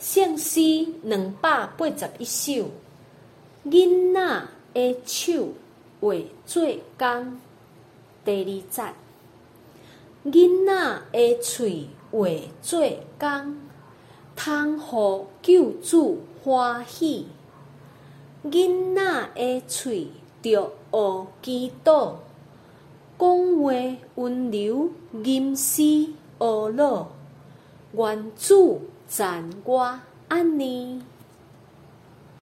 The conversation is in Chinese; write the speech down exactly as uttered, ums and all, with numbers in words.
圣诗两百八十一首，囡仔的手画做工。第二节，囡仔的喙画做工，通互救主欢喜。囡仔的喙着学祈祷，讲话温柔，吟诗学老。愿主赞我安尼。